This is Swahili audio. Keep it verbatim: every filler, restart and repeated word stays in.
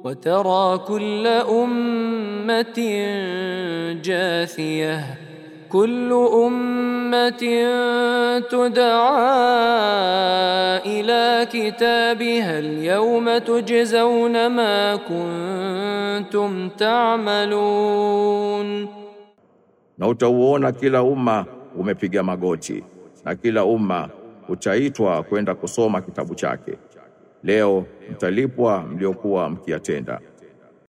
وترى كل أمة جاثية كل أمة تدعى إلى كتابها اليوم تجزون ما كنتم تعملون. Na utauona kila umma umepiga magoti na kila umma utaitwa kwenda kusoma kitabu chake. Leo mtalipwa mliokuwa mkiyatenda.